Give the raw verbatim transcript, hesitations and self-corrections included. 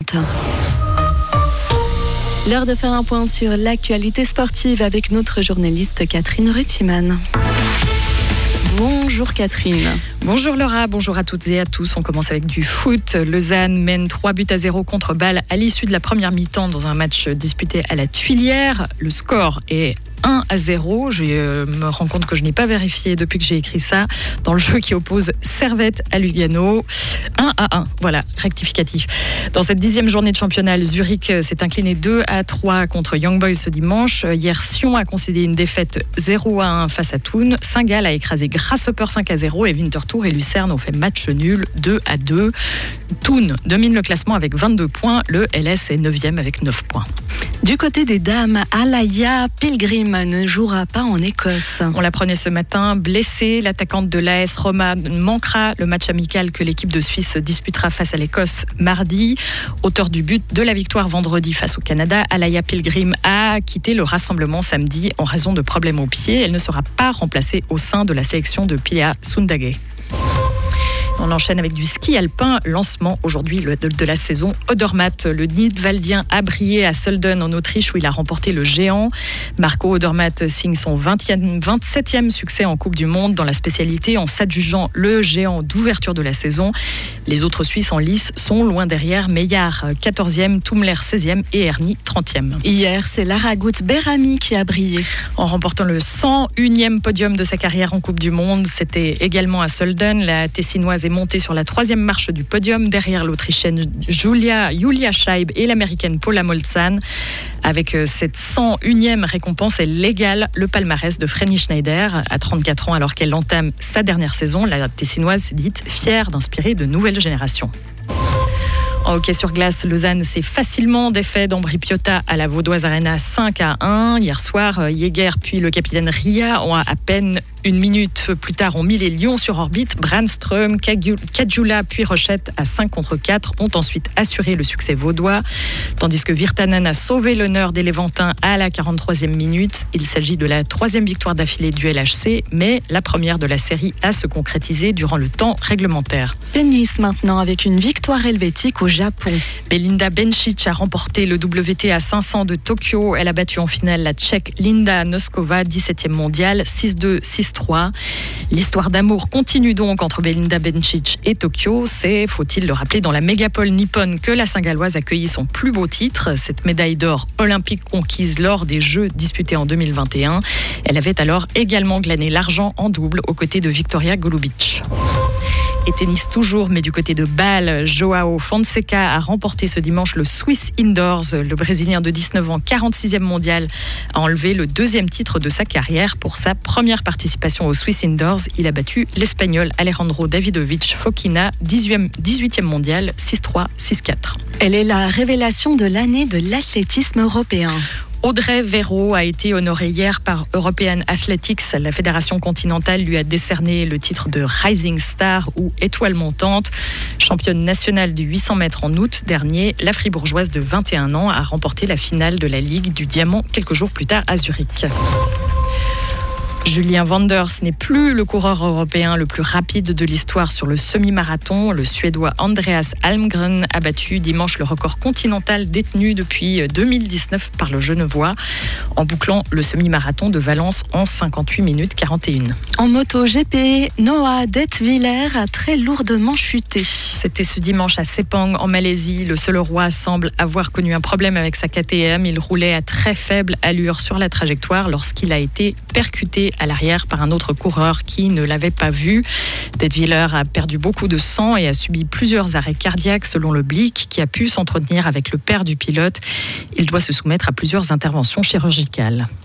trente. L'heure de faire un point sur l'actualité sportive avec notre journaliste Catherine Rutiman. Bonjour Catherine. Bonjour Laura, bonjour à toutes et à tous. On commence avec du foot. Lausanne mène trois buts à zéro contre Bâle à l'issue de la première mi-temps dans un match disputé à la Tuilière. Le score est un à zéro. Je euh, me rends compte que je n'ai pas vérifié depuis que j'ai écrit ça. Dans le jeu qui oppose Servette à Lugano. un à un, voilà, rectificatif. Dans cette dixième journée de championnat, Zurich s'est incliné deux à trois contre Young Boys ce dimanche. Hier, Sion a concédé une défaite zéro à un face à Thun. Saint-Gall a écrasé Grasshopper cinq à zéro et Winterthur et Lucerne ont fait match nul deux à deux. Thun domine le classement avec vingt-deux points. Le L S est neuvième avec neuf points. Du côté des dames, Alaya Pilgrim ne jouera pas en Écosse. On l'apprenait ce matin, blessée, l'attaquante de l'A S Roma manquera le match amical que l'équipe de Suisse disputera face à l'Écosse mardi. Auteur du but de la victoire vendredi face au Canada, Alaya Pilgrim a quitté le rassemblement samedi en raison de problèmes au pied. Elle ne sera pas remplacée au sein de la sélection de Pia Sundhage. On enchaîne avec du ski alpin, lancement aujourd'hui de la saison Odermatt. Le Nidwaldien a brillé à Sölden en Autriche où il a remporté le géant. Marco Odermatt signe son vingtième, vingt-septième succès en Coupe du Monde dans la spécialité en s'adjugeant le géant d'ouverture de la saison. Les autres Suisses en lice sont loin derrière, Meillard quatorzième, Tumler seizième et Ernie trentième. Hier, c'est Lara Gut-Berami qui a brillé. En remportant le cent unième podium de sa carrière en Coupe du Monde, c'était également à Sölden. La Tessinoise est montée sur la troisième marche du podium derrière l'Autrichienne Julia, Julia Scheib et l'Américaine Paula Molzahn. Avec cette cent unième récompense, elle égale le palmarès de Vreni Schneider. À trente-quatre ans, alors qu'elle entame sa dernière saison, la Tessinoise s'est dite fière d'inspirer de nouvelles générations. En hockey sur glace, Lausanne s'est facilement défait d'Ambri Piotta à la Vaudoise Arena cinq à un. Hier soir, Jäger puis le capitaine Ria ont à peine une minute plus tard ont mis les Lions sur orbite. Brandström, Kajula puis Rochette à cinq contre quatre ont ensuite assuré le succès vaudois. Tandis que Virtanen a sauvé l'honneur des Léventins à la quarante-troisième minute. Il s'agit de la troisième victoire d'affilée du L H C, mais la première de la série à se concrétiser durant le temps réglementaire. Tennis maintenant avec une victoire helvétique au Japon. Belinda Bencic a remporté le W T A cinq cents de Tokyo. Elle a battu en finale la Tchèque Linda Noskova, dix-septième mondiale, six deux, six trois. L'histoire d'amour continue donc entre Belinda Bencic et Tokyo. C'est, faut-il le rappeler, dans la mégapole nippone que la Saint-Galloise accueillit son plus beau titre, cette médaille d'or olympique conquise lors des Jeux disputés en deux mille vingt et un. Elle avait alors également glané l'argent en double aux côtés de Victoria Golubic. Et tennis toujours, mais du côté de Bâle, Joao Fonseca a remporté ce dimanche le Swiss Indoors. Le Brésilien de dix-neuf ans, quarante-sixième mondial, a enlevé le deuxième titre de sa carrière. Pour sa première participation au Swiss Indoors, il a battu l'Espagnol Alejandro Davidovich Fokina, dix-huitième mondial, six trois, six quatre. Elle est la révélation de l'année de l'athlétisme européen. Audrey Verreau a été honorée hier par European Athletics. La fédération continentale lui a décerné le titre de Rising Star ou étoile montante. Championne nationale du huit cents mètres en août dernier, la fribourgeoise de vingt et un ans a remporté la finale de la Ligue du Diamant quelques jours plus tard à Zurich. Julien Wanders n'est plus le coureur européen le plus rapide de l'histoire sur le semi-marathon. Le Suédois Andreas Almgren a battu dimanche le record continental détenu depuis deux mille dix-neuf par le Genevois en bouclant le semi-marathon de Valence en cinquante-huit minutes quarante et une. En moto G P, Noah Detwiller a très lourdement chuté. C'était ce dimanche à Sepang en Malaisie. Le seul roi semble avoir connu un problème avec sa K T M. Il roulait à très faible allure sur la trajectoire lorsqu'il a été percuté à l'arrière par un autre coureur qui ne l'avait pas vu. Detwiller a perdu beaucoup de sang et a subi plusieurs arrêts cardiaques selon le Blick, qui a pu s'entretenir avec le père du pilote. Il doit se soumettre à plusieurs interventions chirurgicales.